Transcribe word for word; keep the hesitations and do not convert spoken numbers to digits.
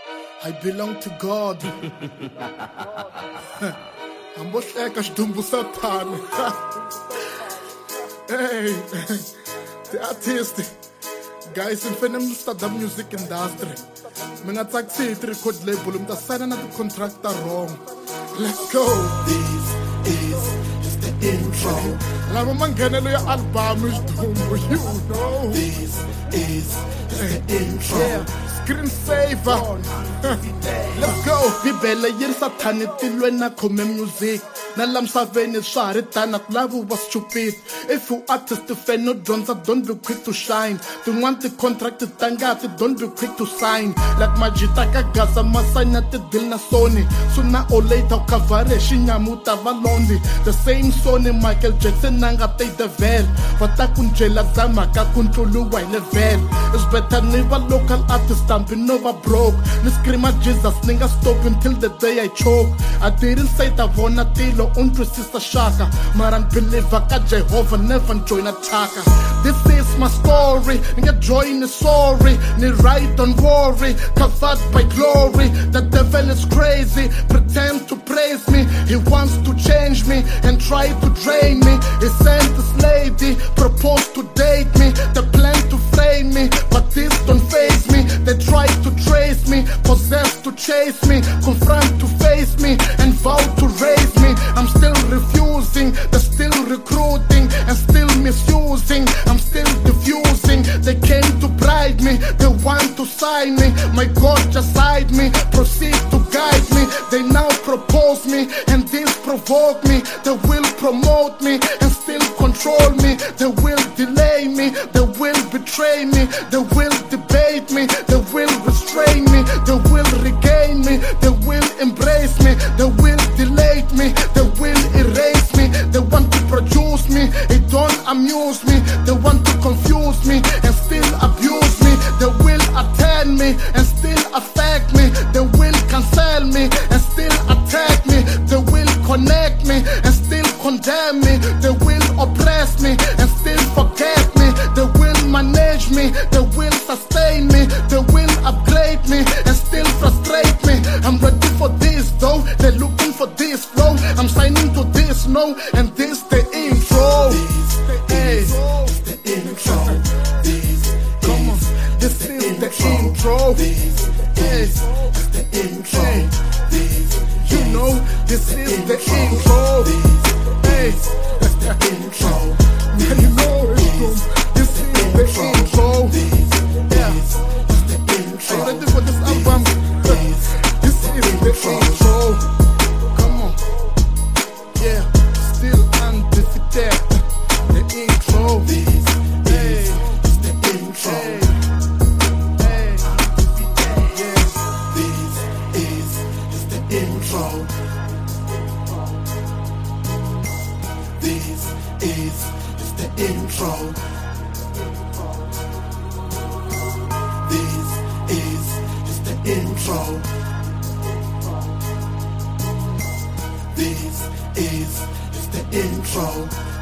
I belong to God. Ambohleka xidumbu Satan. Hey, the artist. Guys in the music industry. Mina taxi record label mta sign another contractor wrong. Let's go. This is just the intro. Lama mangenelo ya album is dumbu, you know. This is just the intro. Yeah. Screensaver. Let's go. Bibele yiri Satan tilwe na come music. Na lamsaveni swari tana kulavu was stupid. If you artist fan no don't don't be quick to shine. Don't want the contract tangati, don't be quick to sign. Like majitaka gasa masanya te deal na Sony. Sooner or later kavare shinyamuta valonli. The same Sony Michael Jackson nanga take the veil. Vatakunjela zama kakuntulu wa level. It's better never local artist stamping over broke. Ni scream at Jesus nigga stop until the day I choke. I didn't say that vona tilo unto sister shaka. Maran believer ka Jehovah never join a taka. This is my story. Nigga join the story. Ni right don't worry. Covered by glory. The devil is crazy. Pretend to praise me. He wants to change me and try to drain me. He sent this lady, proposed to date me. They plan to frame me, but this don't faze me. They try to trace me, possessed to chase me, confront to face me, and vow to raise me. I'm still refusing, they're still recruiting, and still misusing. I'm still diffusing. They came to bribe me, they want to sign me. My God just hide me, proceed to guide me. They now propose me, and this provoke me. They will promote me, and still control me. They will delay me, they will betray me. They will debate me, they will restrain me. They will regain me, they will embrace me. They will delete me, they will erase me. They want to produce me, it don't amuse me. They want to confuse me and still abuse me. They will attend me and still affect me. They will cancel me and still attack me. They will connect me and still condemn me. They will oppress me and still forget me. They will manage me, they will sustain me. They will upgrade me and still frustrate me. I'm ready for this though, they're looking for this flow. I'm signing to this no, and this the intro. This is the intro. This Come on, this the is the intro. intro. This is just the intro. Hey. This You know, this is the intro. Hey, is the intro. man, you know it's true. This is the intro. Yeah, Is the are you intro. ready for this album? This is the intro. Come on, yeah, still undefeated. The intro. This Hey, is the intro. hey, hey, yeah. This is just the intro. This is just the intro. This is just the intro. This is just the intro.